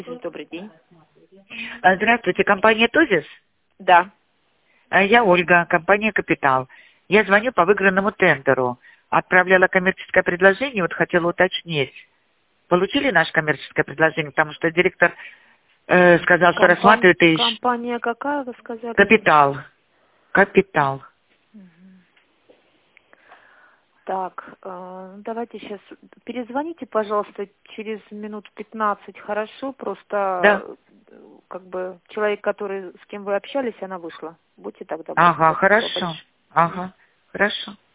Добрый день. Здравствуйте, компания «Тозис». Да. Я Ольга, компания «Капитал». Я звоню по выигранному тендеру. Отправляла коммерческое предложение, вот хотела уточнить. Получили наше коммерческое предложение? Потому что директор сказал, что рассматривает и ищет. Компания какая, вы сказали? «Капитал». «Капитал». Так, давайте сейчас перезвоните, пожалуйста, через минут 15, хорошо? Просто Да. как бы человек, который с кем вы общались, она вышла. Будьте так добры. Ага, Спасибо хорошо. большое. Ага, хорошо.